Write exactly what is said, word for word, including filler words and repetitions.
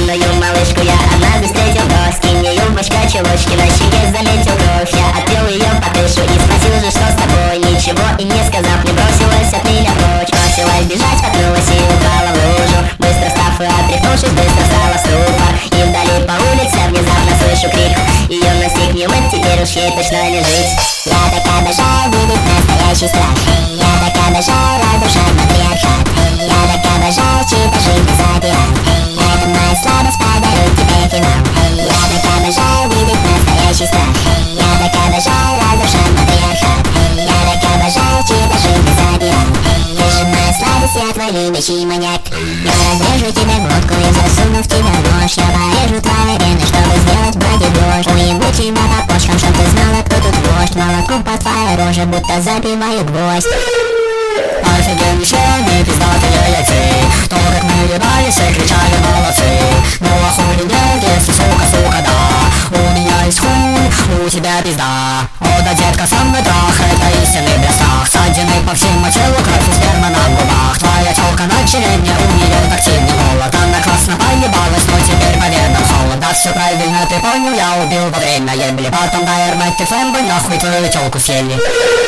Юную малышку я однажды встретил вновь. Скинь юбочка, чулочки, на щеке заметил кровь. Я отвел ее по крышу и спросил же, что с тобой. Ничего и не сказав, не бросилась от меня прочь. Бросилась бежать, споткнулась и упала в лужу. Быстро встав и отряхнувшись, быстро встала в ступор. И вдали по улице внезапно слышу крик. Ее настиг Ньюман, теперь уж ей точно не жить. Я так обожаю видеть настоящий страх. Я так обожаю разрушать матриархат. Я так обожаю чьи-то жизни забирать. Это моя слабость, подарю тебе финал. Я так обожаю видеть настоящий страх. Я так обожаю разрушать матриархат. Я так обожаю чьи-то жизни забирать. Ты же моя слабость, я твой любящий маньяк. Я разрежу тебе глотку и засуну в тебя нож. Я порежу твои вены, чтобы сделать боги дрожь. Уебу тебя по почкам, чтоб ты знала, кто тут вождь. Молоко по твоей роже, будто забиваю гвоздь. Офигенные пиздатые яйцы, то как мы ебались и кричали молодцы. Ну охуенеть, если сука, сука, да. У меня есть хуй, у тебя пизда. О да, детка, сам мой трах, это истинный бесах. Ссадины по всему телу, кровь и сперма на губах. Твоя челка на черепне, у нее тактильный голод. Она классно поебалась, но теперь поверь нам холод. Да все правильно ты понял, я убил во время ебли. Потом дай армать ты фэмбой, нахуй твою челку съели.